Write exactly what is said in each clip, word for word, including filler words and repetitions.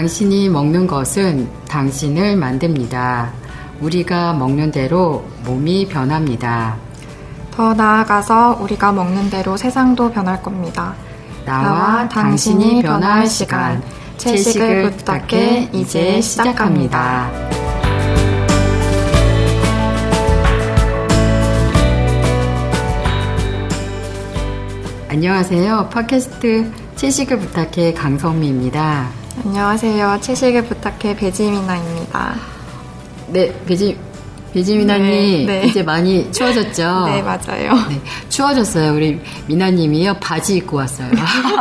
당신이 먹는 것은 당신을 만듭니다. 우리가 먹는 대로 몸이 변합니다. 더 나아가서 우리가 먹는 대로 세상도 변할 겁니다. 나와 당신이 변화할 시간, 채식을 부탁해 이제 시작합니다. 안녕하세요. 팟캐스트 채식을 부탁해 강성미입니다. 안녕하세요. 채식을 부탁해 배지미나입니다. 네, 배지, 배지미나님, 네, 네. 이제 많이 추워졌죠? 네, 맞아요. 네, 추워졌어요. 우리 미나님이요, 바지 입고 왔어요.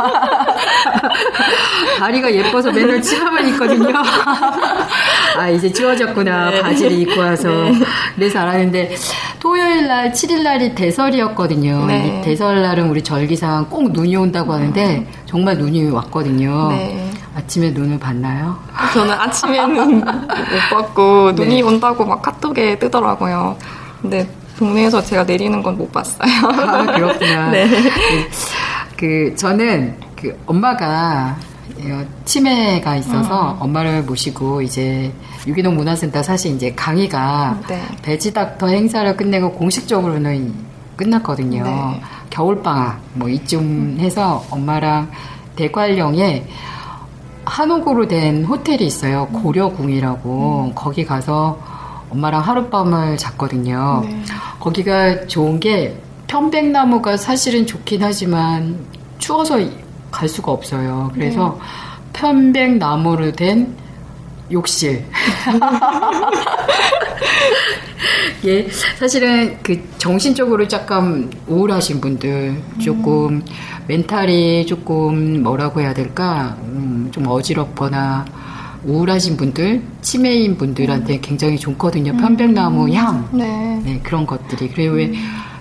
다리가 예뻐서 맨날 치마만 입거든요. 아, 이제 추워졌구나. 네. 바지를 입고 와서. 네. 그래서 알았는데, 토요일 날, 칠 일 날이 대설이었거든요. 네. 이 대설 날은 우리 절기상 꼭 눈이 온다고 하는데, 정말 눈이 왔거든요. 네. 아침에 눈을 봤나요? 저는 아침에는 못 봤고 눈이 네. 온다고 막 카톡에 뜨더라고요. 근데 동네에서 제가 내리는 건 못 봤어요. 아, 그렇구나. 네. 그 저는 그 엄마가 치매가 있어서 음. 엄마를 모시고 이제 유기농 문화센터 사실 이제 강의가 네. 배지닥터 행사를 끝내고 공식적으로는 끝났거든요. 네. 겨울방학 뭐 이쯤 해서 엄마랑 대관령에 한옥으로 된 호텔이 있어요. 고려궁이라고. 음. 거기 가서 엄마랑 하룻밤을 잤거든요. 네. 거기가 좋은 게 편백나무가 사실은 좋긴 하지만 추워서 갈 수가 없어요. 그래서 네. 편백나무로 된 욕실. 예, 사실은 그 정신적으로 약간 우울하신 분들, 조금 음. 멘탈이 조금 뭐라고 해야 될까, 음, 좀 어지럽거나 우울하신 분들, 치매인 분들한테 음. 굉장히 좋거든요. 편백나무 음. 향, 네. 네, 그런 것들이. 그리고 왜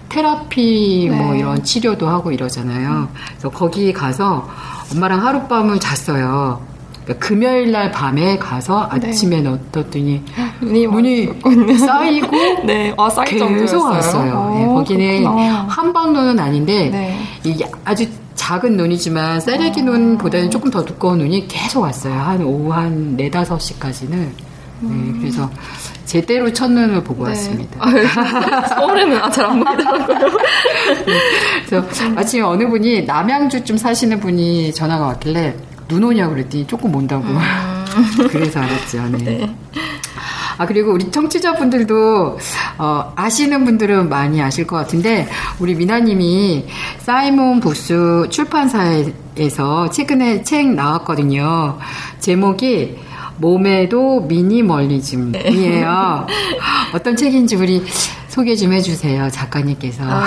테라피 뭐 네. 이런 치료도 하고 이러잖아요. 그래서 거기 가서 엄마랑 하룻밤을 잤어요. 금요일 날 밤에 가서 아침에 네. 넣었더니 눈이, 눈이 쌓이고 네. 아, 계속 왔어요. 오, 네, 거기는 그렇구나. 한방 눈은 아닌데 네. 이게 아주 작은 눈이지만 쌀래기 눈보다는 조금 더 두꺼운 눈이 계속 왔어요. 한 오후 한 네, 다섯 시까지는. 네, 그래서 제대로 첫눈을 보고 네. 왔습니다. 아, 서울에는 잘 안 보이더라고요. 네, 그래서 마침 어느 분이 남양주쯤 사시는 분이 전화가 왔길래 눈 오냐고 그랬더니 조금 온다고. 음. 그래서 알았죠. 네. 네. 아, 그리고 우리 청취자분들도, 어, 아시는 분들은 많이 아실 것 같은데, 우리 미나님이 사이먼 부스 출판사에서 최근에 책 나왔거든요. 제목이 몸에도 미니멀리즘이에요. 네. 어떤 책인지 우리 소개 좀 해주세요, 작가님께서. 아,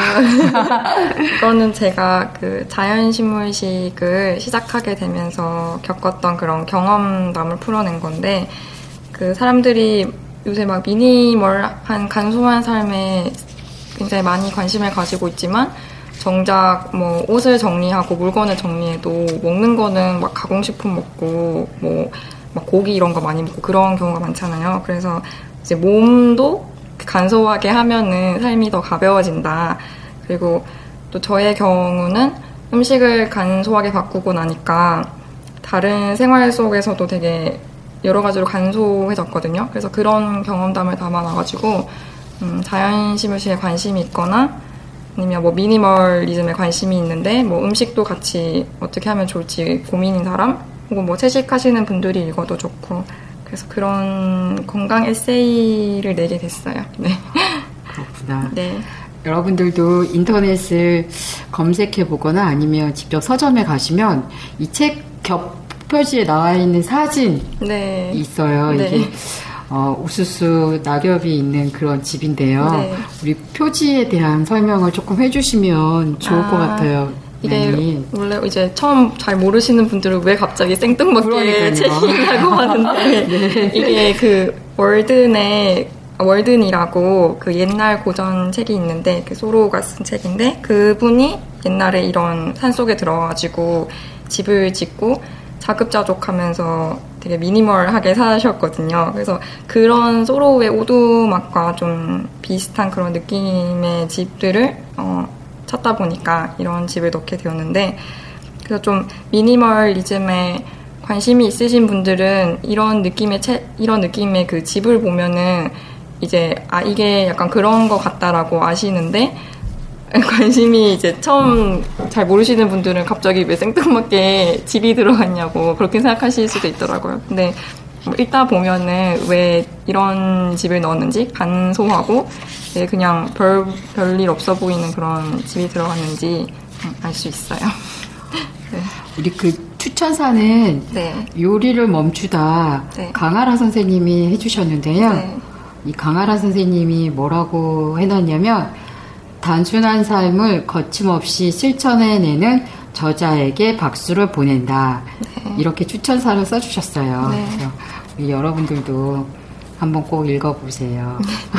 이거는 제가 그 자연식물식을 시작하게 되면서 겪었던 그런 경험담을 풀어낸 건데, 그 사람들이 요새 막 미니멀한 간소한 삶에 굉장히 많이 관심을 가지고 있지만, 정작 뭐 옷을 정리하고 물건을 정리해도 먹는 거는 막 가공식품 먹고, 뭐, 막 고기 이런 거 많이 먹고 그런 경우가 많잖아요. 그래서 이제 몸도 간소하게 하면은 삶이 더 가벼워진다. 그리고 또 저의 경우는 음식을 간소하게 바꾸고 나니까 다른 생활 속에서도 되게 여러 가지로 간소해졌거든요. 그래서 그런 경험담을 담아놔가지고 음, 자연식물식에 관심이 있거나 아니면 뭐 미니멀리즘에 관심이 있는데 뭐 음식도 같이 어떻게 하면 좋을지 고민인 사람 혹은 뭐 채식하시는 분들이 읽어도 좋고 그래서 그런 건강 에세이를 내게 됐어요. 네. 그렇구나. 네. 여러분들도 인터넷을 검색해 보거나 아니면 직접 서점에 가시면 이 책 겹표지에 나와 있는 사진이 네. 있어요. 네. 이게 어, 우수수 낙엽이 있는 그런 집인데요. 네. 우리 표지에 대한 설명을 조금 해주시면 좋을 아, 것 같아요. 이게 네. 원래 이제 처음 잘 모르시는 분들은 왜 갑자기 생뚱맞게 책이라고 하는데 네. 이게 그 월든의 월든이라고 그 옛날 고전 책이 있는데 그 소로가 쓴 책인데 그분이 옛날에 이런 산속에 들어가지고 집을 짓고 자급자족하면서 되게 미니멀하게 사셨거든요. 그래서 그런 소로의 오두막과 좀 비슷한 그런 느낌의 집들을 어, 찾다 보니까 이런 집을 넣게 되었는데 그래서 좀 미니멀리즘에 관심이 있으신 분들은 이런 느낌의 책, 이런 느낌의 그 집을 보면은 이제 아 이게 약간 그런 것 같다라고 아시는데 관심이 이제 처음 잘 모르시는 분들은 갑자기 왜 생뚱맞게 집이 들어갔냐고 그렇게 생각하실 수도 있더라고요. 근데 뭐 읽다 보면은 왜 이런 집을 넣었는지 간소하고 그냥 별 별일 없어 보이는 그런 집이 들어갔는지 알 수 있어요. 네. 우리 그 추천사는 네. 요리를 멈추다 네. 강하라 선생님이 해주셨는데요. 네. 이 강하라 선생님이 뭐라고 해놨냐면 단순한 삶을 거침없이 실천해내는 저자에게 박수를 보낸다. 네. 이렇게 추천사를 써주셨어요. 네. 그래서 우리 여러분들도 한번 꼭 읽어보세요.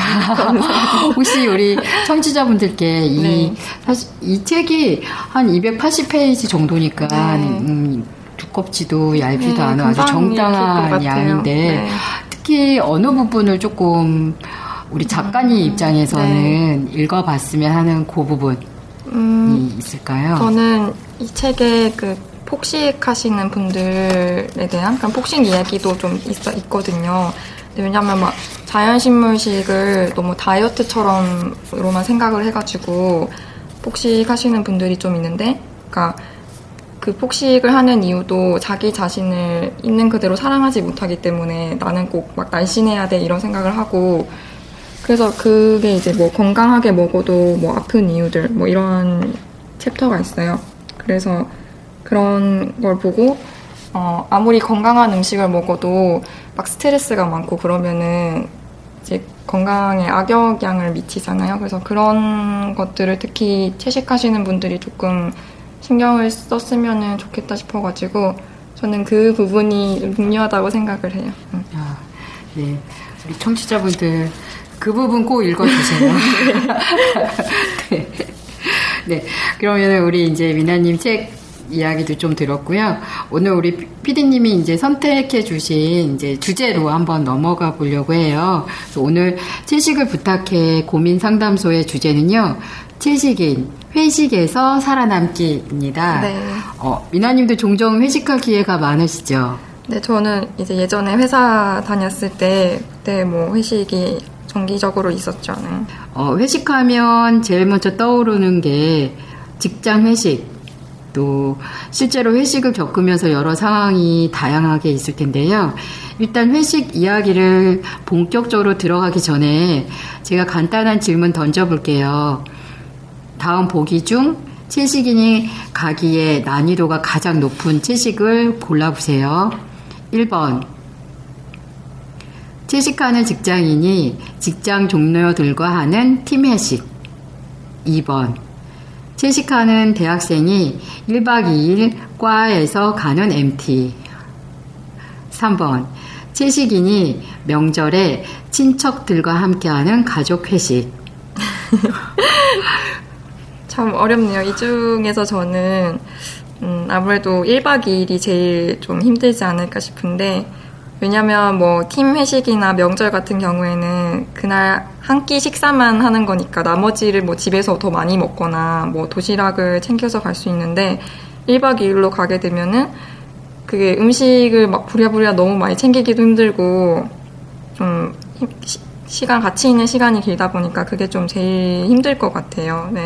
혹시 우리 청취자분들께 이 네. 사실 이 책이 한 이백팔십 페이지 정도니까 네. 음, 두껍지도 얇지도 네, 않아 아주 정당한 양인데 네. 특히 어느 부분을 조금 우리 작가님 음, 입장에서는 네. 읽어봤으면 하는 그 부분이 음, 있을까요? 저는 이 책에 그 폭식하시는 분들에 대한 그런 폭식 이야기도 좀 있어, 있거든요. 왜냐면 막 자연식물식을 너무 다이어트처럼로만 생각을 해가지고 폭식하시는 분들이 좀 있는데, 그러니까 그 폭식을 하는 이유도 자기 자신을 있는 그대로 사랑하지 못하기 때문에 나는 꼭 막 날씬해야 돼 이런 생각을 하고, 그래서 그게 이제 뭐 건강하게 먹어도 뭐 아픈 이유들 뭐 이런 챕터가 있어요. 그래서 그런 걸 보고 어 아무리 건강한 음식을 먹어도 막 스트레스가 많고 그러면은 이제 건강에 악영향을 미치잖아요. 그래서 그런 것들을 특히 채식하시는 분들이 조금 신경을 썼으면 좋겠다 싶어가지고 저는 그 부분이 중요하다고 생각을 해요. 응. 아, 네, 우리 청취자분들 그 부분 꼭 읽어주세요. 네. 네. 그러면 우리 이제 미나님 책 이야기도 좀 들었고요. 오늘 우리 피디님이 이제 선택해 주신 이제 주제로 한번 넘어가 보려고 해요. 그래서 오늘 채식을 부탁해 고민 상담소의 주제는요. 채식인 회식에서 살아남기입니다. 네. 어, 미나님도 종종 회식할 기회가 많으시죠? 네, 저는 이제 예전에 회사 다녔을 때 그때 뭐 회식이 정기적으로 있었죠. 네. 어, 회식하면 제일 먼저 떠오르는 게 직장 회식, 또 실제로 회식을 겪으면서 여러 상황이 다양하게 있을 텐데요. 일단 회식 이야기를 본격적으로 들어가기 전에 제가 간단한 질문 던져볼게요. 다음 보기 중 채식인이 가기에 난이도가 가장 높은 채식을 골라보세요. 일 번 채식하는 직장인이 직장 동료들과 하는 팀 회식. 이 번 채식하는 대학생이 일 박 이 일 과에서 가는 엠티. 삼 번 채식인이 명절에 친척들과 함께하는 가족 회식. 참 어렵네요. 이 중에서 저는 음, 아무래도 일 박 이 일이 제일 좀 힘들지 않을까 싶은데, 왜냐면 뭐 팀 회식이나 명절 같은 경우에는 그날 한 끼 식사만 하는 거니까 나머지를 뭐 집에서 더 많이 먹거나 뭐 도시락을 챙겨서 갈 수 있는데, 일 박 이 일로 가게 되면은 그게 음식을 막 부랴부랴 너무 많이 챙기기도 힘들고 좀 시, 시간 같이 있는 시간이 길다 보니까 그게 좀 제일 힘들 것 같아요. 네.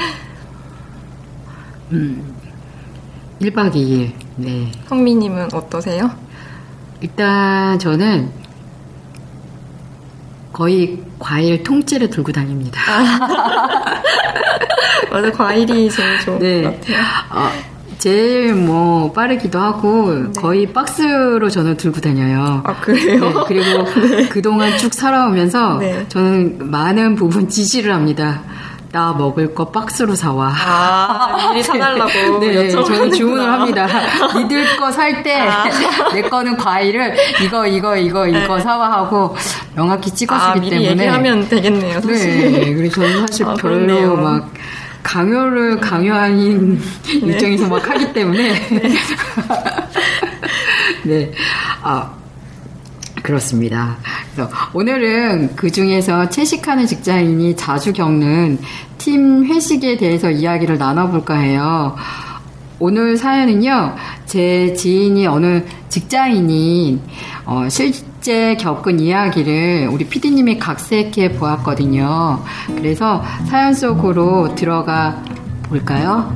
음, 일 박 이 일. 네. 성미님은 어떠세요? 일단 저는 거의 과일 통째로 들고 다닙니다. 맞아, 과일이 제일 좋은 네. 것 같아요. 어, 제일 뭐 빠르기도 하고 네. 거의 박스로 저는 들고 다녀요. 아, 그래요? 네, 그리고 네. 그동안 쭉 살아오면서 네. 저는 많은 부분 지시를 합니다. 나 먹을 거 박스로 사와. 아, 미리 사달라고. 네, 저는 주문을 합니다. 니들 거 살 때, 아. 내 거는 과일을 이거, 이거, 이거, 네. 이거 사와 하고 명확히 찍어주기 아, 미리 때문에. 얘기하면 되겠네요, 사실. 네, 그래서 저는 사실 아, 별로 그렇네요. 막 강요를 강요하는 네. 일정에서 막 하기 때문에. 네. 네. 아. 그렇습니다. 그래서 오늘은 그 중에서 채식하는 직장인이 자주 겪는 팀 회식에 대해서 이야기를 나눠볼까 해요. 오늘 사연은요, 제 지인이 어느 직장인이 어, 실제 겪은 이야기를 우리 피디님이 각색해 보았거든요. 그래서 사연 속으로 들어가 볼까요?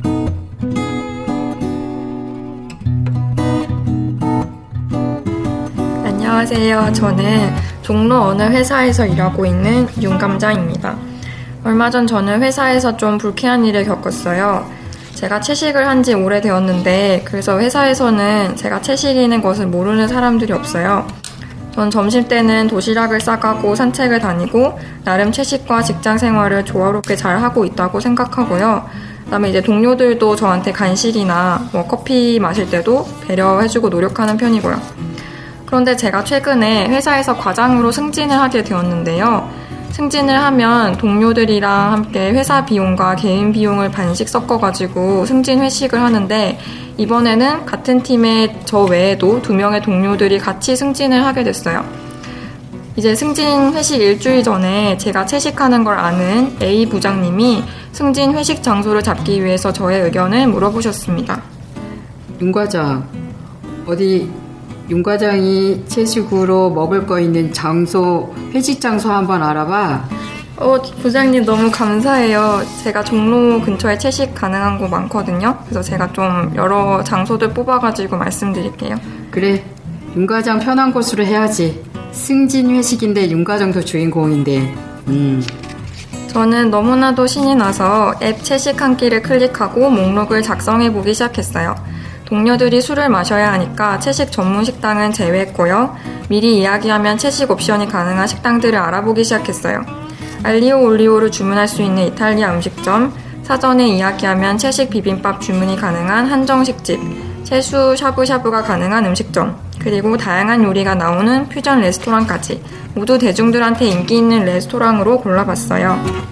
안녕하세요. 저는 종로 어느 회사에서 일하고 있는 윤감자입니다. 얼마 전 저는 회사에서 좀 불쾌한 일을 겪었어요. 제가 채식을 한 지 오래되었는데 그래서 회사에서는 제가 채식인인 것을 모르는 사람들이 없어요. 전 점심 때는 도시락을 싸가고 산책을 다니고 나름 채식과 직장 생활을 조화롭게 잘 하고 있다고 생각하고요. 그다음에 이제 동료들도 저한테 간식이나 뭐 커피 마실 때도 배려해주고 노력하는 편이고요. 그런데 제가 최근에 회사에서 과장으로 승진을 하게 되었는데요. 승진을 하면 동료들이랑 함께 회사 비용과 개인 비용을 반씩 섞어가지고 승진 회식을 하는데 이번에는 같은 팀에 저 외에도 두 명의 동료들이 같이 승진을 하게 됐어요. 이제 승진 회식 일주일 전에 제가 채식하는 걸 아는 A 부장님이 승진 회식 장소를 잡기 위해서 저의 의견을 물어보셨습니다. 윤 과장, 어디 윤 과장이 채식으로 먹을 거 있는 장소, 회식 장소 한번 알아봐. 어, 부장님 너무 감사해요. 제가 종로 근처에 채식 가능한 곳 많거든요. 그래서 제가 좀 여러 장소들 뽑아가지고 말씀드릴게요. 그래, 윤 과장 편한 곳으로 해야지. 승진 회식인데 윤 과장도 주인공인데. 음. 저는 너무나도 신이 나서 앱 채식 한 끼를 클릭하고 목록을 작성해보기 시작했어요. 동료들이 술을 마셔야 하니까 채식 전문 식당은 제외했고요. 미리 이야기하면 채식 옵션이 가능한 식당들을 알아보기 시작했어요. 알리오 올리오를 주문할 수 있는 이탈리아 음식점, 사전에 이야기하면 채식 비빔밥 주문이 가능한 한정식집, 채수 샤브샤브가 가능한 음식점, 그리고 다양한 요리가 나오는 퓨전 레스토랑까지 모두 대중들한테 인기 있는 레스토랑으로 골라봤어요.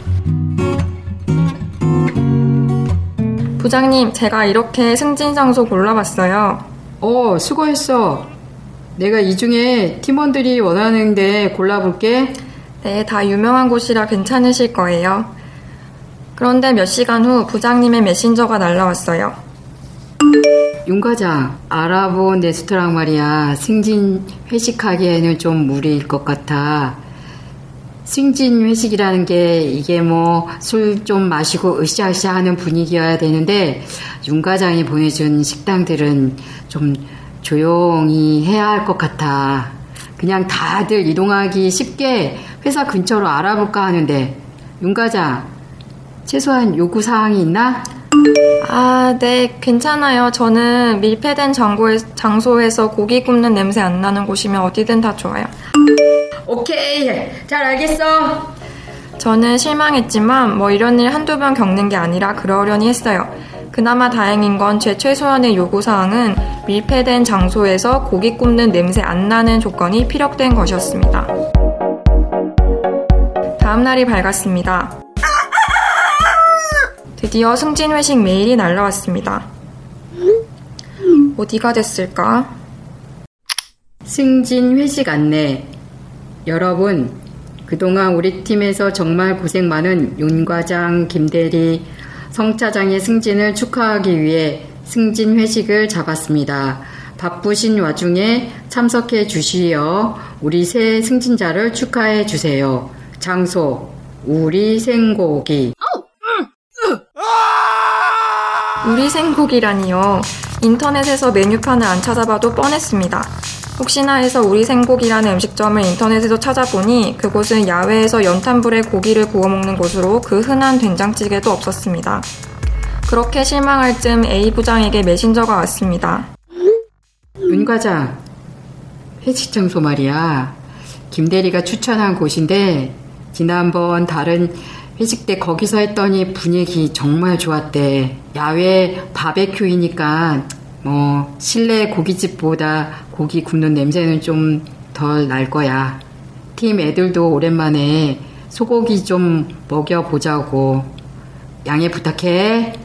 부장님, 제가 이렇게 승진 장소 골라봤어요. 어, 수고했어. 내가 이 중에 팀원들이 원하는데 골라볼게. 네, 다 유명한 곳이라 괜찮으실 거예요. 그런데 몇 시간 후 부장님의 메신저가 날라왔어요. 윤 과장, 알아본 레스토랑 말이야. 승진 회식하기에는 좀 무리일 것 같아. 승진 회식이라는 게 이게 뭐 술 좀 마시고 으쌰으쌰 하는 분위기여야 되는데 윤 과장이 보내준 식당들은 좀 조용히 해야 할 것 같아. 그냥 다들 이동하기 쉽게 회사 근처로 알아볼까 하는데 윤 과장, 최소한 요구사항이 있나? 아, 네, 괜찮아요. 저는 밀폐된 장고에, 장소에서 고기 굽는 냄새 안 나는 곳이면 어디든 다 좋아요. 오케이, 잘 알겠어. 저는 실망했지만 뭐 이런 일 한두 번 겪는 게 아니라 그러려니 했어요. 그나마 다행인 건 제 최소한의 요구사항은 밀폐된 장소에서 고기 굽는 냄새 안 나는 조건이 피력된 것이었습니다. 다음 날이 밝았습니다. 드디어 승진 회식 메일이 날라왔습니다. 어디가 됐을까? 승진 회식 안내. 여러분, 그동안 우리 팀에서 정말 고생 많은 윤 과장, 김 대리, 성 차장의 승진을 축하하기 위해 승진 회식을 잡았습니다. 바쁘신 와중에 참석해 주시어 우리 새 승진자를 축하해 주세요. 장소, 우리 생고기. 우리 생고기라니요. 인터넷에서 메뉴판을 안 찾아봐도 뻔했습니다. 혹시나 해서 우리 생고기라는 음식점을 인터넷에서 찾아보니 그곳은 야외에서 연탄불에 고기를 구워 먹는 곳으로 그 흔한 된장찌개도 없었습니다. 그렇게 실망할 쯤 A 부장에게 메신저가 왔습니다. 윤 과장, 회식 장소 말이야. 김 대리가 추천한 곳인데 지난번 다른 회식 때 거기서 했더니 분위기 정말 좋았대. 야외 바베큐이니까 뭐 실내 고깃집보다 고기 굽는 냄새는 좀 덜 날 거야. 팀 애들도 오랜만에 소고기 좀 먹여보자고. 양해 부탁해.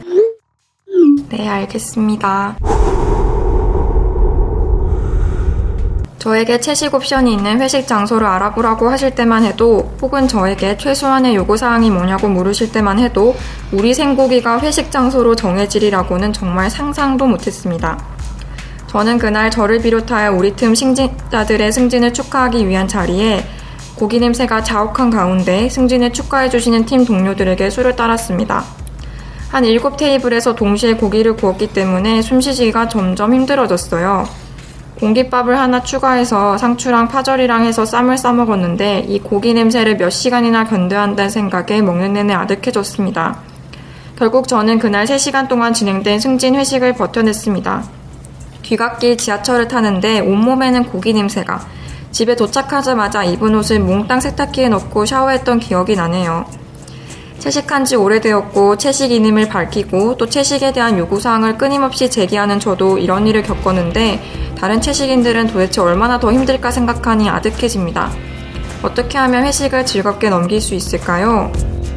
네, 알겠습니다. 저에게 채식 옵션이 있는 회식 장소를 알아보라고 하실 때만 해도 혹은 저에게 최소한의 요구사항이 뭐냐고 물으실 때만 해도 우리 생고기가 회식 장소로 정해지리라고는 정말 상상도 못했습니다. 저는 그날 저를 비롯하여 우리 팀 승진자들의 승진을 축하하기 위한 자리에 고기 냄새가 자욱한 가운데 승진을 축하해주시는 팀 동료들에게 수를 따랐습니다. 한 일곱 테이블에서 동시에 고기를 구웠기 때문에 숨쉬기가 점점 힘들어졌어요. 공깃밥을 하나 추가해서 상추랑 파절이랑 해서 쌈을 싸먹었는데 이 고기 냄새를 몇 시간이나 견뎌야 한다는 생각에 먹는 내내 아득해졌습니다. 결국 저는 그날 세 시간 동안 진행된 승진 회식을 버텨냈습니다. 귀갓길 지하철을 타는데 온몸에는 고기 냄새가. 집에 도착하자마자 입은 옷을 몽땅 세탁기에 넣고 샤워했던 기억이 나네요. 채식한 지 오래되었고 채식 이름을 밝히고 또 채식에 대한 요구사항을 끊임없이 제기하는 저도 이런 일을 겪었는데 다른 채식인들은 도대체 얼마나 더 힘들까 생각하니 아득해집니다. 어떻게 하면 회식을 즐겁게 넘길 수 있을까요?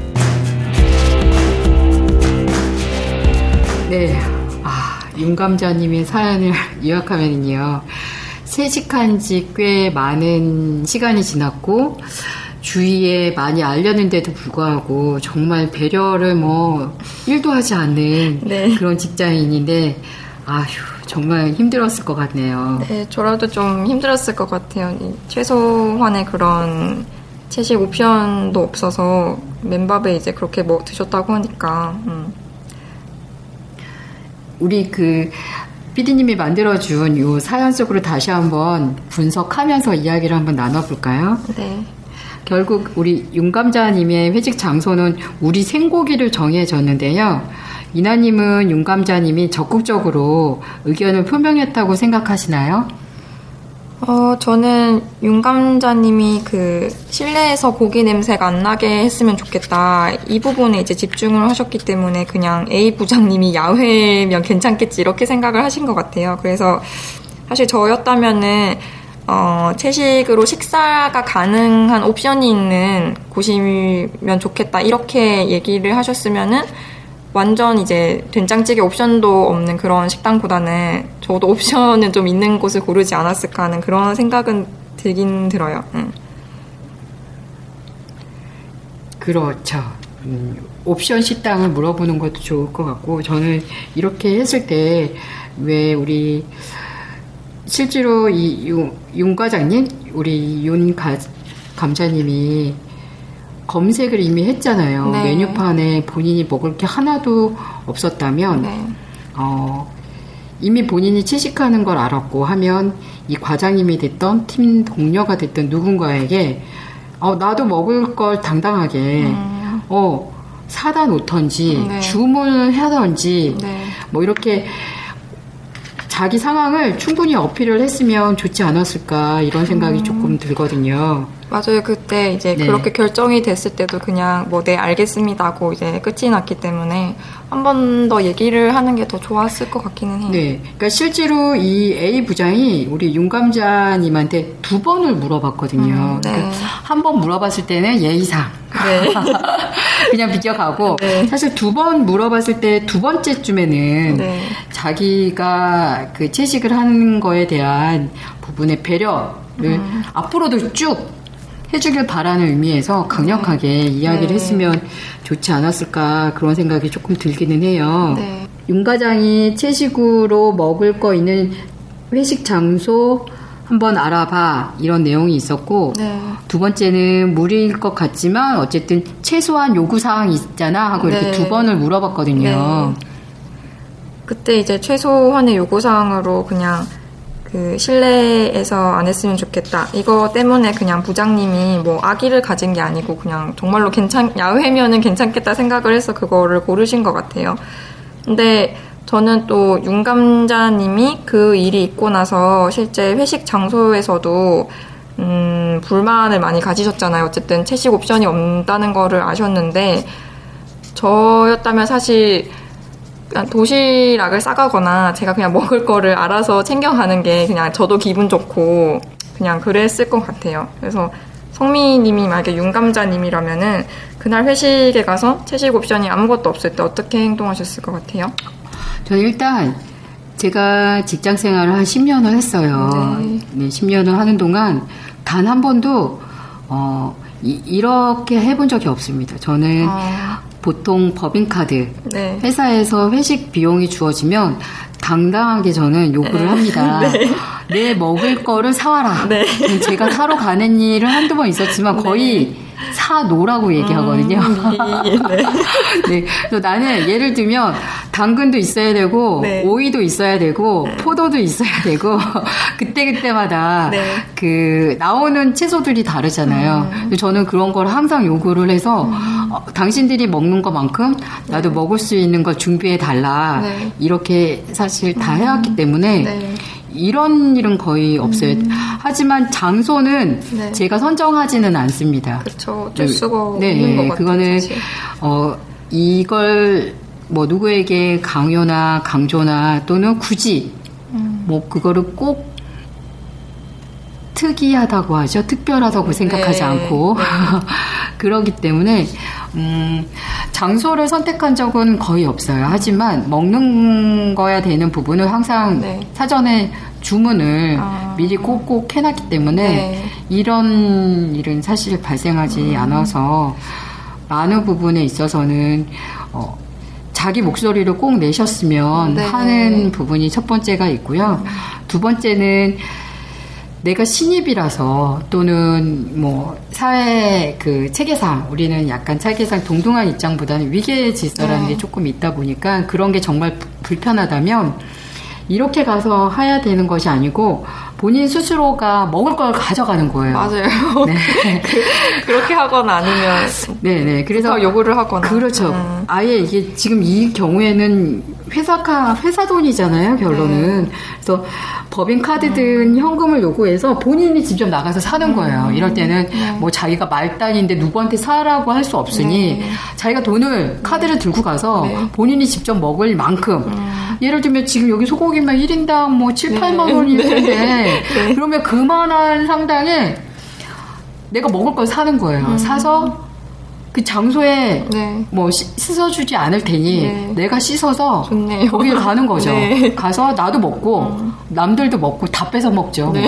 네, 아, 윤감자님의 사연을 요약하면요. 채식한 지 꽤 많은 시간이 지났고 주위에 많이 알렸는데도 불구하고 정말 배려를 뭐 일도 하지 않는 네. 그런 직장인인데 아휴 정말 힘들었을 것 같네요. 네, 저라도 좀 힘들었을 것 같아요. 최소한의 그런 채식 옵션도 없어서 맨밥에 이제 그렇게 뭐 드셨다고 하니까 음. 우리 그 피디님이 만들어준 이 사연 속으로 다시 한번 분석하면서 이야기를 한번 나눠볼까요? 네. 결국 우리 윤감자님의 회식 장소는 우리 생고기를 정해졌는데요. 이나님은 윤감자님이 적극적으로 의견을 표명했다고 생각하시나요? 어, 저는 윤감자님이 그 실내에서 고기 냄새가 안 나게 했으면 좋겠다. 이 부분에 이제 집중을 하셨기 때문에 그냥 A 부장님이 야외면 괜찮겠지 이렇게 생각을 하신 것 같아요. 그래서 사실 저였다면은 어, 채식으로 식사가 가능한 옵션이 있는 곳이면 좋겠다. 이렇게 얘기를 하셨으면은 완전 이제 된장찌개 옵션도 없는 그런 식당보다는 저도 옵션은 좀 있는 곳을 고르지 않았을까 하는 그런 생각은 들긴 들어요. 응. 그렇죠. 음, 옵션 식당을 물어보는 것도 좋을 것 같고 저는 이렇게 했을 때 왜 우리 실제로 이 윤 과장님, 우리 윤 가, 감자님이 검색을 이미 했잖아요. 네. 메뉴판에 본인이 먹을 게 하나도 없었다면 네. 어, 이미 본인이 채식하는 걸 알았고 하면 이 과장님이 됐던 팀 동료가 됐던 누군가에게 어, 나도 먹을 걸 당당하게 음. 어, 사다 놓던지 네. 주문을 하던지 네. 뭐 이렇게 자기 상황을 충분히 어필을 했으면 좋지 않았을까 이런 생각이 음. 조금 들거든요. 맞아요. 그때 이제 네. 그렇게 결정이 됐을 때도 그냥 뭐 네 알겠습니다 하고 이제 끝이 났기 때문에 한 번 더 얘기를 하는 게 더 좋았을 것 같기는 해요. 네. 그러니까 실제로 이 A 부장이 우리 윤감자님한테 두 번을 물어봤거든요. 음, 네. 그러니까 한 번 물어봤을 때는 예의상 네. 그냥 비껴가고 네. 사실 두 번 물어봤을 때 두 번째쯤에는 네. 자기가 그 채식을 하는 거에 대한 부분의 배려를 음. 앞으로도 쭉 해주길 바라는 의미에서 강력하게 네. 이야기를 네. 했으면 좋지 않았을까 그런 생각이 조금 들기는 해요. 네. 윤 과장이 채식으로 먹을 거 있는 회식 장소 한번 알아봐 이런 내용이 있었고 네. 두 번째는 무리일 것 같지만 어쨌든 최소한 요구사항이 있잖아 하고 네. 이렇게 두 번을 물어봤거든요. 네. 그때 이제 최소한의 요구사항으로 그냥 그 실내에서 안 했으면 좋겠다. 이거 때문에 그냥 부장님이 뭐 악의를 가진 게 아니고 그냥 정말로 괜찮 야외면은 괜찮겠다 생각을 해서 그거를 고르신 것 같아요. 근데 저는 또 윤감자님이 그 일이 있고 나서 실제 회식 장소에서도 음, 불만을 많이 가지셨잖아요. 어쨌든 채식 옵션이 없다는 거를 아셨는데 저였다면 사실 도시락을 싸가거나 제가 그냥 먹을 거를 알아서 챙겨가는 게 그냥 저도 기분 좋고 그냥 그랬을 것 같아요. 그래서 성미님이 만약에 윤감자님이라면은 그날 회식에 가서 채식 옵션이 아무것도 없을 때 어떻게 행동하셨을 것 같아요? 저는 일단 제가 직장 생활을 한 십 년을 했어요. 네. 네, 십 년을 하는 동안 단 한 번도 어, 이, 이렇게 해본 적이 없습니다. 저는 아. 보통 법인카드, 네. 회사에서 회식 비용이 주어지면 당당하게 저는 요구를 네. 합니다. 네. 내 먹을 거를 사와라. 네. 제가 사러 가는 일은 한두 번 있었지만 거의 네. 사놓으라고 얘기하거든요. 음, 네. 네. 그래서 나는 예를 들면 당근도 있어야 되고 네. 오이도 있어야 되고 네. 포도도 있어야 되고 그때그때마다 네. 그 나오는 채소들이 다르잖아요. 음. 저는 그런 걸 항상 요구를 해서 음. 어, 당신들이 먹는 것만큼 나도 네. 먹을 수 있는 걸 준비해 달라. 네. 이렇게 사실 다 해왔기 때문에 네. 이런 일은 거의 없어요. 음. 하지만 장소는 네. 제가 선정하지는 않습니다. 그렇죠. 어쩔 수가 네. 없는 것 같아요. 그거는 사실. 어 이걸 뭐 누구에게 강요나 강조나 또는 굳이 음. 뭐 그거를 꼭 특이하다고 하죠. 특별하다고 생각하지 네. 않고 네. 그러기 때문에 음, 장소를 선택한 적은 거의 없어요. 하지만 먹는 거야 되는 부분은 항상 네. 사전에 주문을 아. 미리 꼭꼭 해놨기 때문에 네. 이런 일은 사실 발생하지 음. 않아서 많은 부분에 있어서는 어, 자기 목소리를 꼭 내셨으면 네. 하는 부분이 첫 번째가 있고요. 음. 두 번째는 내가 신입이라서 또는 뭐 사회 그 체계상 우리는 약간 체계상 동등한 입장보다는 위계 질서라는 네. 게 조금 있다 보니까 그런 게 정말 불편하다면 이렇게 가서 해야 되는 것이 아니고 본인 스스로가 먹을 걸 가져가는 거예요. 맞아요. 네. 그, 그렇게 하거나 아니면 네네 그래서 요구를 하거나 그렇죠. 음. 아예 이게 지금 이 경우에는 회사가 회사 돈이잖아요. 결론은 네. 그래서 법인 카드든 음. 현금을 요구해서 본인이 직접 나가서 사는 거예요. 음. 이럴 때는 네. 뭐 자기가 말단인데 누구한테 사라고 할 수 없으니 네. 자기가 돈을 카드를 들고 가서 네. 본인이 직접 먹을 만큼 음. 예를 들면 지금 여기 소고기만 일 인당 뭐 칠, 네. 팔만 원일 텐데 네. 그러면 그만한 상당에 내가 먹을 걸 사는 거예요. 음. 사서 그 장소에 네. 뭐 씻어주지 않을 테니 네. 내가 씻어서 좋네요. 거기를 가는 거죠. 네. 가서 나도 먹고 음. 남들도 먹고 다 뺏어 먹죠. 네.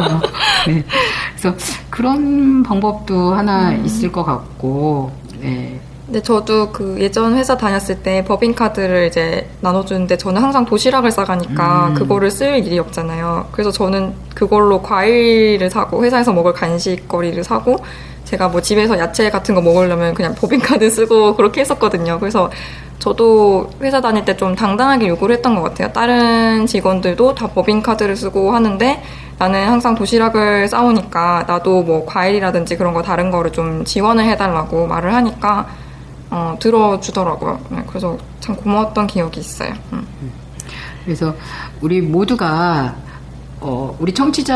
네. 그래서 그런 방법도 하나 음. 있을 것 같고. 네. 근데 저도 그 예전 회사 다녔을 때 법인카드를 이제 나눠주는데 저는 항상 도시락을 싸가니까 음. 그거를 쓸 일이 없잖아요. 그래서 저는 그걸로 과일을 사고 회사에서 먹을 간식거리를 사고 제가 뭐 집에서 야채 같은 거 먹으려면 그냥 법인카드 쓰고 그렇게 했었거든요. 그래서 저도 회사 다닐 때 좀 당당하게 요구를 했던 것 같아요. 다른 직원들도 다 법인카드를 쓰고 하는데 나는 항상 도시락을 싸오니까 나도 뭐 과일이라든지 그런 거 다른 거를 좀 지원을 해달라고 말을 하니까 어, 들어주더라고요. 네, 그래서 참 고마웠던 기억이 있어요. 음. 그래서 우리 모두가 어, 우리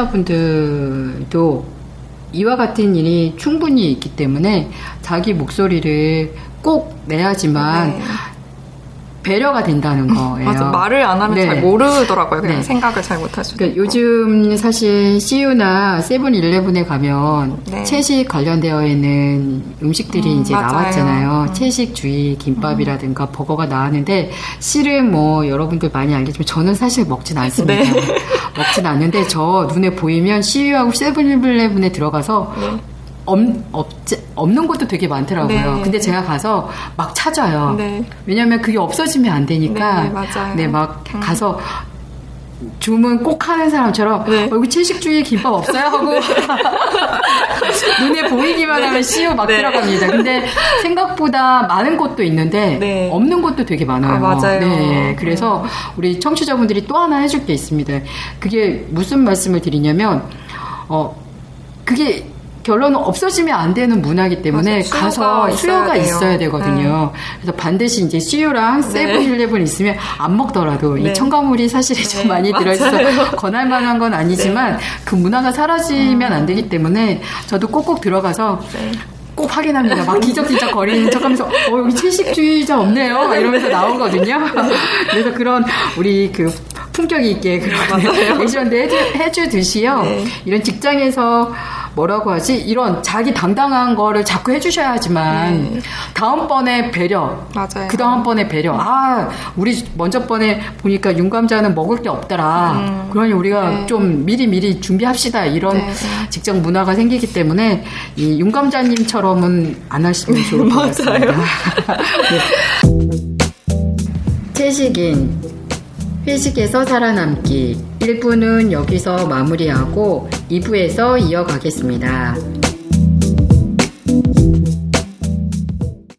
청취자분들도 이와 같은 일이 충분히 있기 때문에 자기 목소리를 꼭 내야지만 네. 배려가 된다는 거예요. 맞아. 말을 안 하면 네. 잘 모르더라고요. 그냥 네. 생각을 잘 못할 수도 그러니까 있고. 요즘 사실 씨유나 세븐일레븐에 가면 네. 채식 관련되어 있는 음식들이 음, 이제 맞아요. 나왔잖아요. 음. 채식주의 김밥이라든가 음. 버거가 나왔는데 실은 뭐 여러분들 많이 알겠지만 저는 사실 먹진 않습니다. 네. 먹진 않는데 저 눈에 보이면 씨유하고 세븐일레븐에 들어가서 네. 없, 없, 없는 것도 되게 많더라고요. 네. 근데 제가 가서 막 찾아요. 네. 왜냐면 그게 없어지면 안 되니까. 네, 맞아요. 네, 막 음. 가서 주문 꼭 하는 사람처럼 네. 어, 여기 채식주의 김밥 없어요? 하고 눈에 보이기만 네. 하면 씨유 막 네. 들어갑니다. 근데 생각보다 많은 곳도 있는데 네. 없는 곳도 되게 많아요. 아, 맞아요. 네, 그래서 음. 우리 청취자분들이 또 하나 해줄 게 있습니다. 그게 무슨 말씀을 드리냐면 어 그게 결론은 없어지면 안 되는 문화이기 때문에 맞아, 가서 수요가 있어야, 있어야 되거든요. 네. 그래서 반드시 이제 씨유랑 네. 세븐일레븐 있으면 안 먹더라도 네. 이 첨가물이 사실 네. 좀 많이 들어있어서 권할 만한 건 아니지만 네. 그 문화가 사라지면 음. 안 되기 때문에 저도 꼭꼭 들어가서 네. 꼭 확인합니다. 막 기적기적 거리는 척하면서 어 여기 채식주의자 없네요. 막 이러면서 나오거든요. 그래서 그런 우리 그 품격 있게 그런 레지던트 해주, 해주듯이요. 네. 이런 직장에서 뭐라고 하지? 이런 자기 당당한 거를 자꾸 해주셔야지만 네. 다음번에 배려. 맞아요. 그 다음번에 배려. 아, 우리 먼저 번에 보니까 윤감자는 먹을 게 없더라. 음. 그러니 우리가 네. 좀 미리 미리 준비합시다. 이런 네. 직장 문화가 생기기 때문에 이 윤감자님처럼은 안 하시면 좋을 것 같습니다. 네. 채식인 회식에서 살아남기 일 부는 여기서 마무리하고 이 부에서 이어가겠습니다.